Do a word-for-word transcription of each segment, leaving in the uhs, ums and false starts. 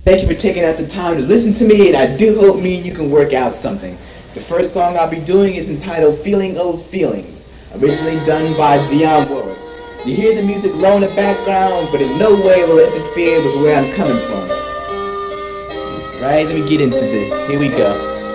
Thank you for taking out the time to listen to me, and I do hope me and you can work out something. The first song I'll be doing is entitled Feeling Those Feelings, originally done by Dionne Warwick. You hear the music low in the background, but in no way will it interfere with where I'm coming from. Right, let me get into this. Here we go.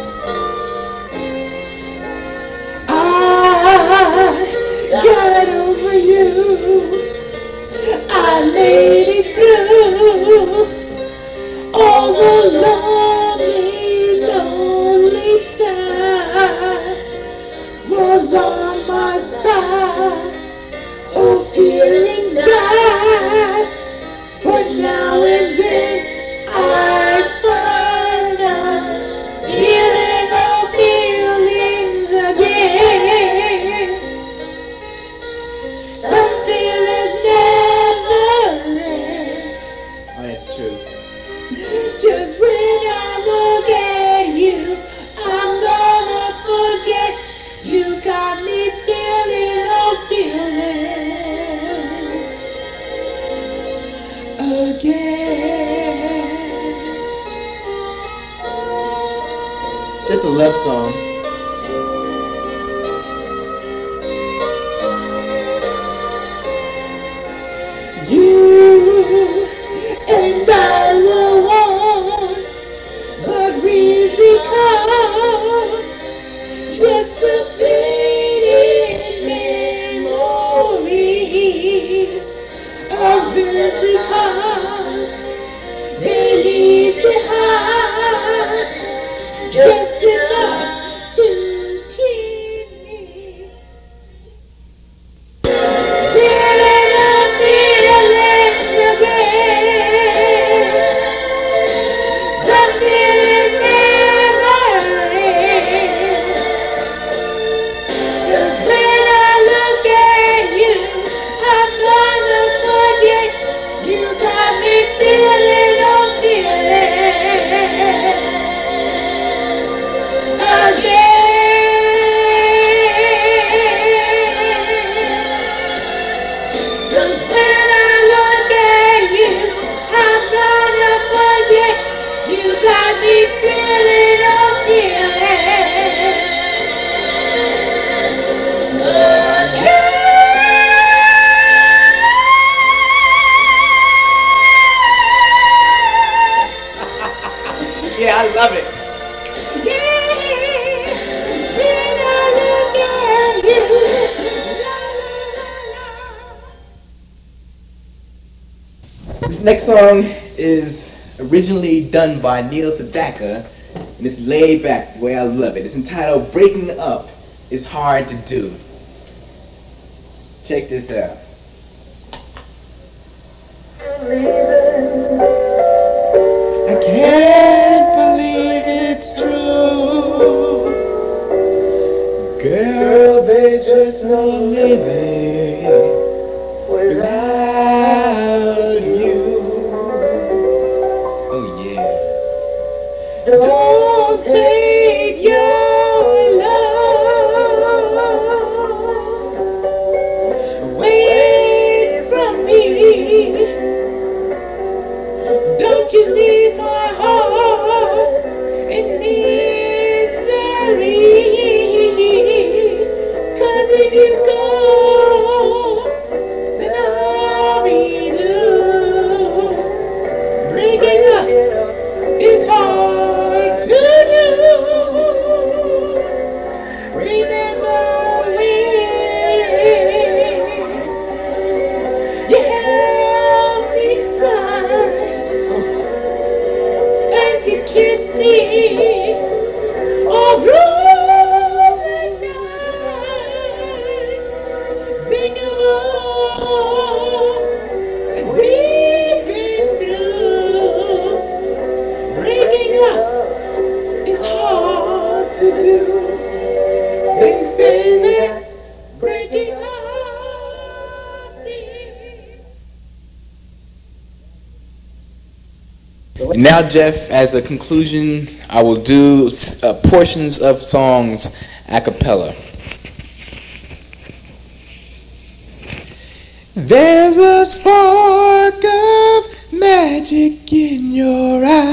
I got over you. I made it through all the lonely, lonely time was on my side. Oh, feelings die, but now and then I find out feeling no feelings again. Some feelings never end. Oh, that's true. Just when I look at you, I'm gonna forget. You got me feeling no feelings again. It's just a love song. You and I were one, but we become just a faded memories of every kind they leave behind, just enough to keep me feeling a feeling again. Some feelings never end. Cause when I look at you, I'm gonna forget. You got me feeling no feeling again. Cause when I look at you, I'm gonna forget. You got me feeling no feeling again. Yeah, I love it. Yeah, when I look at you. La, la, la, la. This next song is originally done by Neil Sedaka, and it's laid back the way I love it. It's entitled Breaking Up is Hard to Do. Check this out. I can't believe it's true. Girl, there's just no living without you. Oh yeah. Don't take your love away from me. Don't you leave my heart in misery. Cause if you go, then I'll be blue. Breaking up is hard to do. Remember when you held me tight and you kissed me all through the night. Think of all that we've been through. Breaking up is hard to do. They say that breaking up is. And now, Jeff, as a conclusion, I will do uh, portions of songs a cappella. There's a spark of magic in your eyes.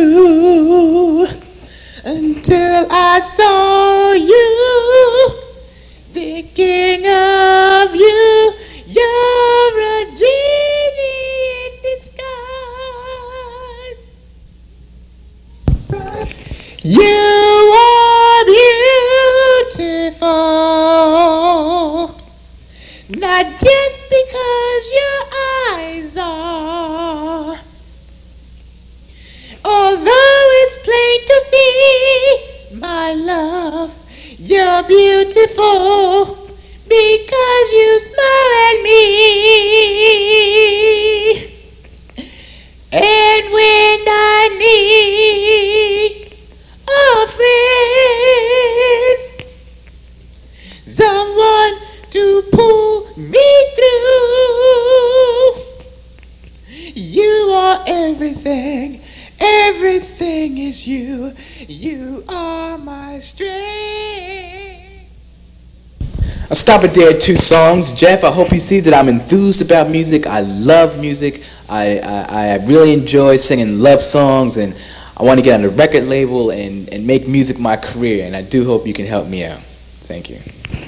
you until I saw you, thinking of you. You're a genie in disguise. You are beautiful, not just because your eyes are. Although it's plain to see, my love, you're beautiful because you smile at me. And when I need a friend, someone to pull me through, you are everything. Everything is you. You are my strength. I'll stop it there at two songs. Jeff, I hope you see that I'm enthused about music. I love music. I, I, I really enjoy singing love songs, and I want to get on a record label and, and make music my career, and I do hope you can help me out. Thank you.